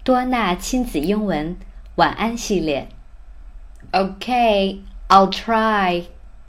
多纳亲子英文晚安系列。 Okay, I'll try.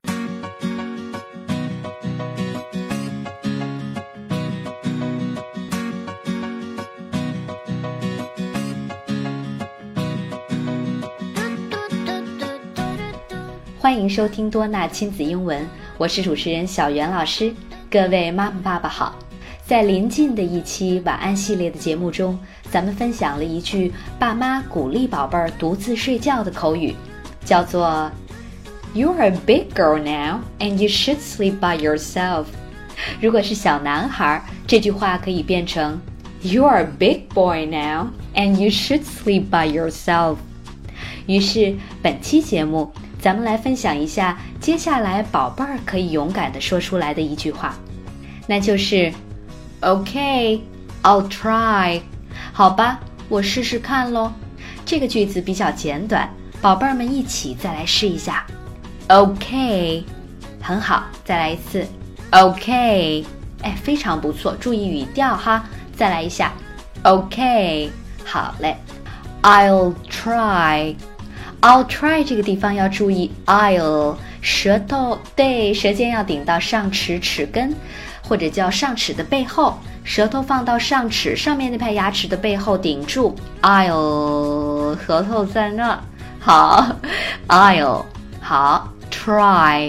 欢迎收听多纳亲子英文，我是主持人小袁老师。各位妈妈爸爸好。在临近的一期晚安系列的节目中，咱们分享了一句爸妈鼓励宝贝儿独自睡觉的口语，叫做 You're a big girl now and you should sleep by yourself。 如果是小男孩，这句话可以变成 You're a big boy now and you should sleep by yourself。 于是本期节目咱们来分享一下接下来宝贝儿可以勇敢地说出来的一句话，那就是Okay, I'll try. 好吧，我试试看咯。这个句子比较简短，宝贝儿们一起再来试一下。Okay， 很好，再来一次。Okay， 非常不错，注意语调哈。再来一下。Okay， 好嘞。I'll try。 I'll try 这个地方要注意 I'll， 舌头对，舌尖要顶到上齿齿根，或者叫上齿的背后，舌头放到上齿上面那排牙齿的背后顶住 I'll， 舌头在那。好 I'll， 好 try，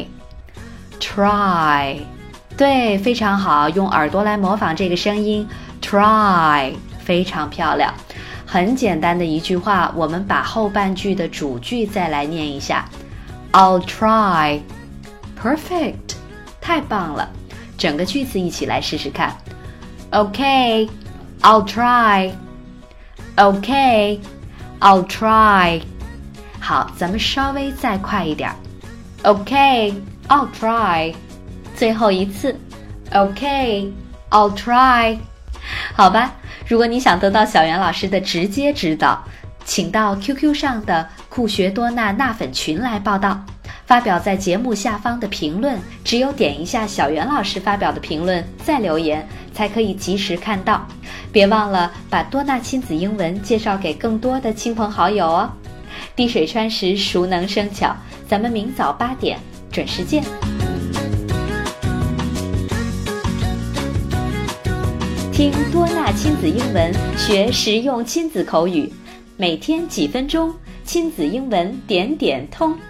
对，非常好，用耳朵来模仿这个声音 try， 非常漂亮。很简单的一句话，我们把后半句的主句再来念一下 I'll try。 Perfect， 太棒了，整个句子一起来试试看。 Okay, I'll try. Okay, I'll try. 好，咱们稍微再快一点。 Okay, I'll try. 最后一次。 Okay, I'll try. 好吧，如果你想得到小袁老师的直接指导，请到 QQ 上的酷学多纳纳粉群来报道，发表在节目下方的评论，只有点一下小袁老师发表的评论再留言，才可以及时看到。别忘了把多纳亲子英文介绍给更多的亲朋好友哦。滴水穿石，熟能生巧，咱们明早8点准时见。听多纳亲子英文，学实用亲子口语，每天几分钟，亲子英文点点通。